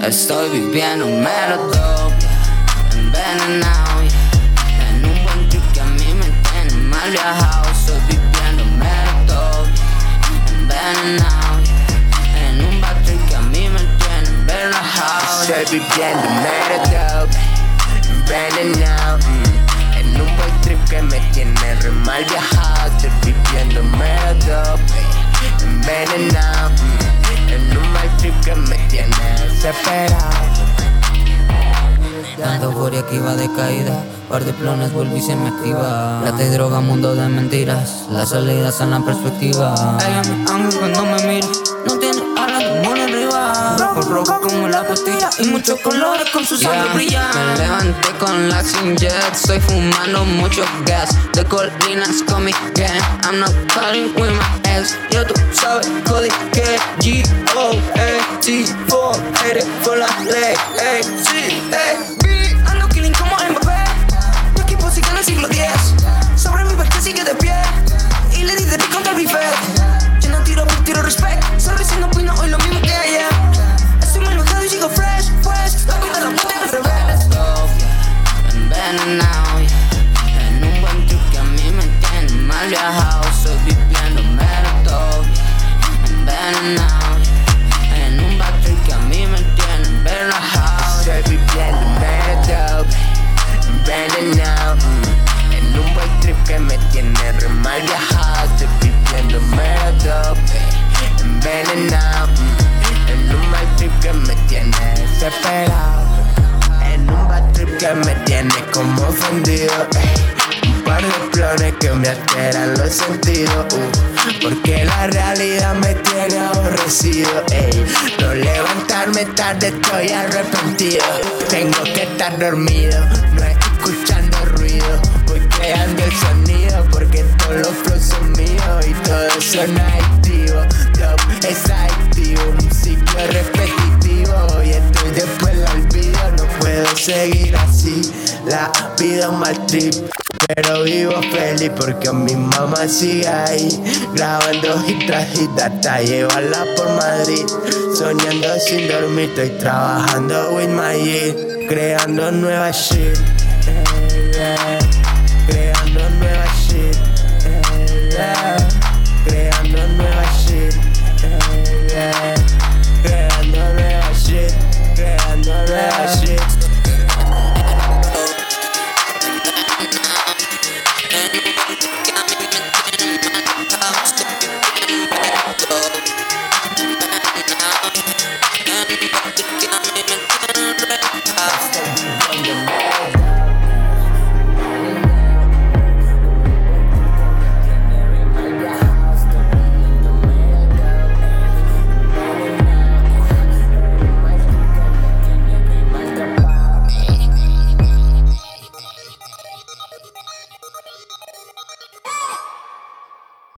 Estoy viviendo mero dope, envenenado, en un buen trip que a mí me tiene mal viajado. Estoy viviendo mero dope, envenenado, en un bad trip que a mí me tiene relajado. Estoy viviendo mero dope, envenenado, en un buen trip que me tiene re mal viajado. Estoy viviendo mero dope, envenenado, en un mal trip que me tiene desesperado. Tanta euforia que iba de caída, par de plones vuelvo y se me activa. Plata y droga, mundo de mentiras, las salidas en la perspectiva. Ella me ama cuando me mira, no tiene alas de mono arriba. Rojo como la pastilla y muchos colores con su sangre brillante. Me levanté con la Sin Jet, estoy fumando mucho gas. De colinas con mi gang, I'm not cutting with my ex. Yo tú sabes, Cody, que G-O-A-T, 480 for la ley, ey, sí, ey. Ando killing como Mbappé, mi equipo sigue en el siglo X. Sobre mi parque sigue de pie, y le di de pico contra el buffet. Yo no tiro, pero tiro respect. Sorry si no opino hoy lo mismo que ayer. Estoy mal bajado y sigo fresh, pues la vida la puta al revés. Envenenado, en un buen trip que a mí me tiene mal viajado. Estoy viviendo mero dope, envenenado, en un bad trip que a mí me tiene relajado. Estoy viviendo mero dope, envenenado, en un buen trip que me tiene re mal viajado. Estoy viviendo mero dope, envenenado, en un mal trip que me tiene desesperado. En un bad trip que me tiene como ofendido, un par de plones que me alteran los sentidos, porque la realidad me tiene aborrecido, no levantarme tarde estoy arrepentido. Tengo que estar dormido, no escuchando ruido. Voy creando el sonido porque todos los flows son míos y todo suena adictivo. Dope es adictivo, un ciclo repetitivo y estoy después la olvido. No puedo seguir así, la vida es mal trip, pero vivo feliz porque mi mamá sigue ahí, grabando hit tras hit hasta llevarla por Madrid. Soñando sin dormir, estoy trabajando with my G, creando nueva shit, creando nueva shit, creando nueva shit, creando nueva shit, creando nueva shit. I'm